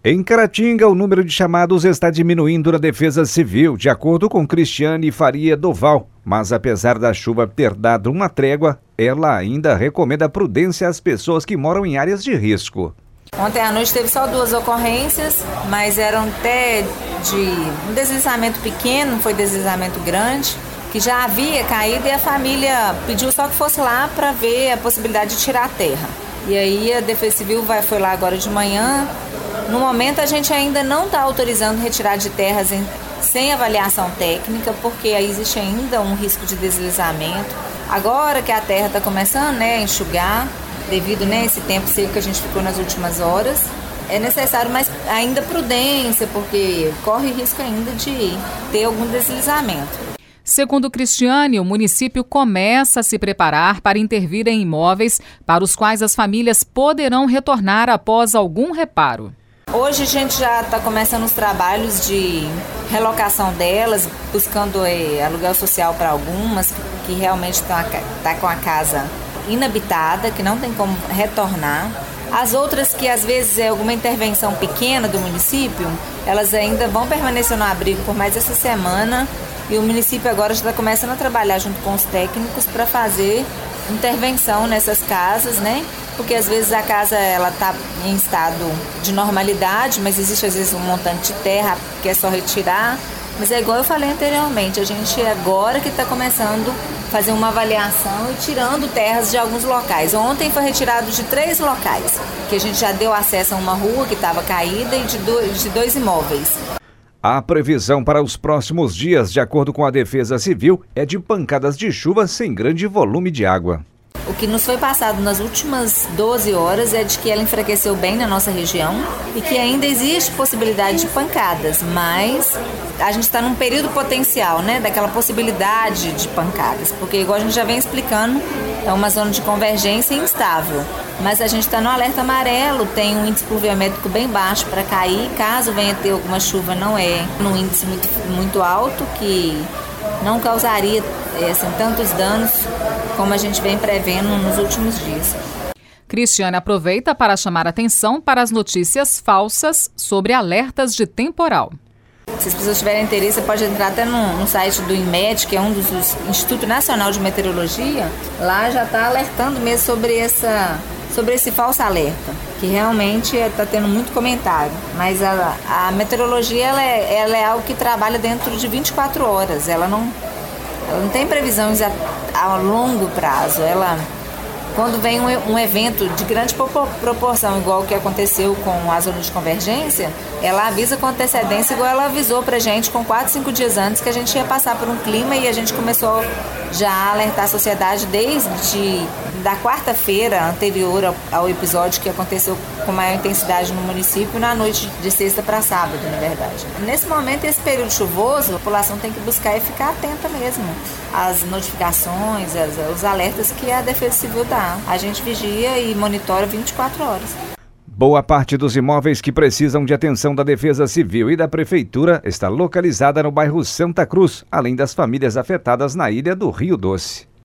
Em Caratinga, o número de chamados está diminuindo na Defesa Civil, de acordo com Cristiane Faria Doval. Mas apesar da chuva ter dado uma trégua, ela ainda recomenda prudência às pessoas que moram em áreas de risco. Ontem à noite teve só 2 ocorrências, mas eram até de um deslizamento pequeno, não foi deslizamento grande, que já havia caído e a família pediu só que fosse lá para ver a possibilidade de tirar a terra. E aí a Defesa Civil foi lá agora de manhã. No momento a gente ainda não está autorizando retirada de terras sem avaliação técnica, porque aí existe ainda um risco de deslizamento. Agora que a terra está começando a enxugar, devido a esse tempo seco que a gente ficou nas últimas horas, é necessário mais ainda prudência, porque corre risco ainda de ter algum deslizamento. Segundo Cristiane, o município começa a se preparar para intervir em imóveis para os quais as famílias poderão retornar após algum reparo. Hoje a gente já está começando os trabalhos de relocação delas, buscando aluguel social para algumas que realmente tá com a casa inabitada, que não tem como retornar. As outras que às vezes é alguma intervenção pequena do município, elas ainda vão permanecer no abrigo por mais essa semana. E o município agora já está começando a trabalhar junto com os técnicos para fazer intervenção nessas casas, Porque às vezes a casa ela está em estado de normalidade, mas existe às vezes um montante de terra que é só retirar. Mas é igual eu falei anteriormente, a gente agora que está começando a fazer uma avaliação e tirando terras de alguns locais. Ontem foi retirado de 3 locais, que a gente já deu acesso a uma rua que estava caída e de 2 imóveis. A previsão para os próximos dias, de acordo com a Defesa Civil, é de pancadas de chuva sem grande volume de água. O que nos foi passado nas últimas 12 horas é de que ela enfraqueceu bem na nossa região e que ainda existe possibilidade de pancadas, mas a gente está num período potencial, daquela possibilidade de pancadas, porque igual a gente já vem explicando, é uma zona de convergência instável, mas a gente está no alerta amarelo, tem um índice pluviométrico bem baixo para cair, caso venha ter alguma chuva, não é num índice muito alto, que não causaria tantos danos como a gente vem prevendo nos últimos dias. Cristiane aproveita para chamar atenção para as notícias falsas sobre alertas de temporal. Se as pessoas tiverem interesse, você pode entrar até no site do INMET, que é um dos Instituto Nacional de Meteorologia. Lá já está alertando mesmo sobre esse falso alerta, que realmente está tendo muito comentário. Mas a meteorologia ela é algo que trabalha dentro de 24 horas. Ela não tem previsões a longo prazo. Quando vem um evento de grande proporção, igual o que aconteceu com a zona de convergência, ela avisa com antecedência, igual ela avisou pra gente com 4, 5 dias antes que a gente ia passar por um clima, e a gente começou já a alertar a sociedade desde da quarta-feira anterior ao episódio que aconteceu com maior intensidade no município, na noite de sexta para sábado, na verdade. Nesse momento, esse período chuvoso, a população tem que buscar e ficar atenta mesmo às notificações, os alertas que a Defesa Civil dá. A gente vigia e monitora 24 horas. Boa parte dos imóveis que precisam de atenção da Defesa Civil e da Prefeitura está localizada no bairro Santa Cruz, além das famílias afetadas na ilha do Rio Doce.